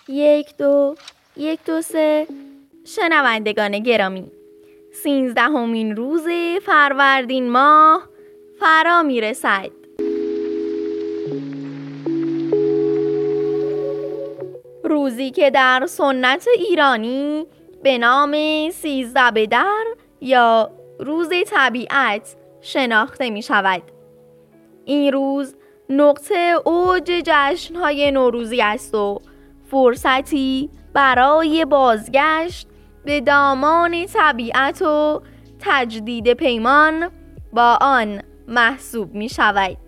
1 2 1 2 3 شنوندگان گرامی، 13مین روز فروردین ماه فرا میرسد. روزی که در سنت ایرانی به نام 13 بدر یا روز طبیعت شناخته می شود. این روز نقطه اوج جشن‌های نوروزی است و فرصتی برای بازگشت به دامان طبیعت و تجدید پیمان با آن محسوب می شود.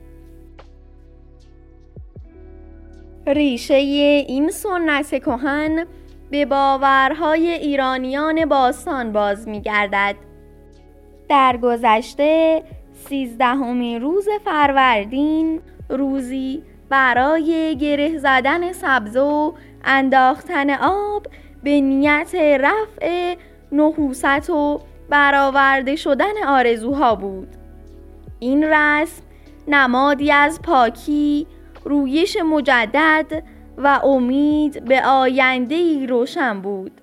ریشه این سنت کهن به باورهای ایرانیان باستان باز می گردد. در گذشته 13مین روز فروردین روزی برای گره زدن سبزه و انداختن آب به نیت رفع نحوست و برآورده شدن آرزوها بود. این رسم نمادی از پاکی، رویش مجدد و امید به آینده‌ای روشن بود.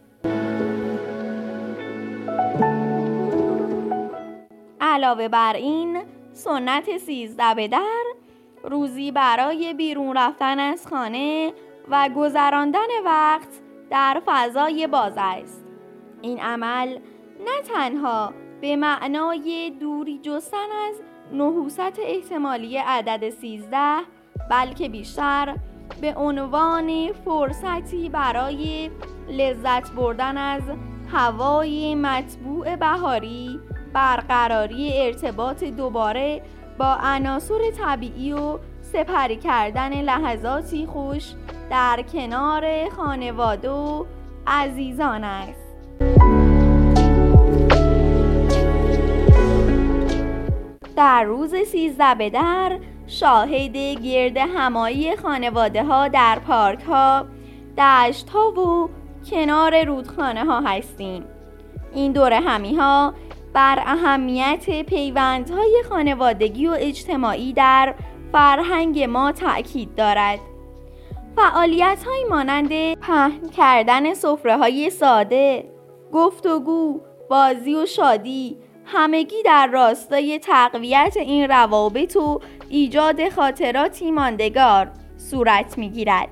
علاوه بر این، سنت 13 بدر روزی برای بیرون رفتن از خانه و گذراندن وقت در فضای باز است. این عمل نه تنها به معنای دوری جستن از نحوست احتمالی عدد 13 بلکه بیشتر به عنوان فرصتی برای لذت بردن از هوای مطبوع بهاری، برقراری ارتباط دوباره با عناصر طبیعی و سپری کردن لحظاتی خوش در کنار خانواده و عزیزان است. در روز 13 بدر شاهد گرد همایی خانواده ها در پارک ها، دشت ها و کنار رودخانه ها هستیم. این دور همی ها بر اهمیت پیوندهای خانوادگی و اجتماعی در فرهنگ ما تأکید دارد. فعالیت‌هایی مانند پهن کردن سفره‌های ساده، گفتگو، بازی و شادی همگی در راستای تقویت این روابط و ایجاد خاطراتی ماندگار صورت می‌گیرد.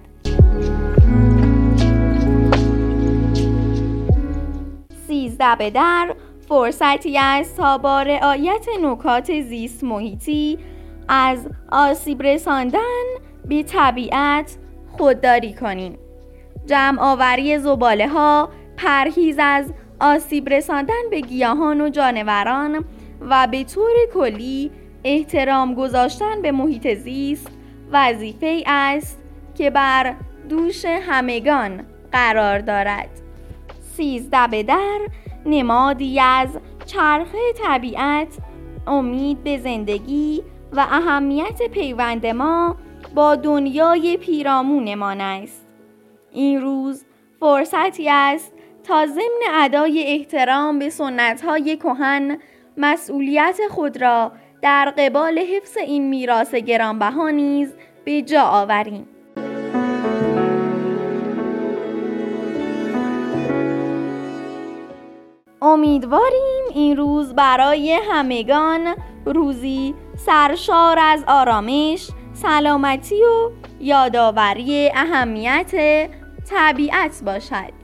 13 بدر فرصتی است تا با رعایت نکات زیست محیطی از آسیب رساندن به طبیعت خودداری کنیم. جمع آوری زباله ها، پرهیز از آسیب رساندن به گیاهان و جانوران و به طور کلی احترام گذاشتن به محیط زیست وظیفه‌ای است که بر دوش همگان قرار دارد. 13 بدر نمادی از چرخه طبیعت، امید به زندگی و اهمیت پیوند ما با دنیای پیرامونمان است. این روز فرصتی است تا ضمن ادای احترام به سنت‌های کهن مسئولیت خود را در قبال حفظ این میراث گرانبها نیز به جا آوریم. امیدواریم این روز برای همگان روزی سرشار از آرامش، سلامتی و یادآوری اهمیت طبیعت باشد.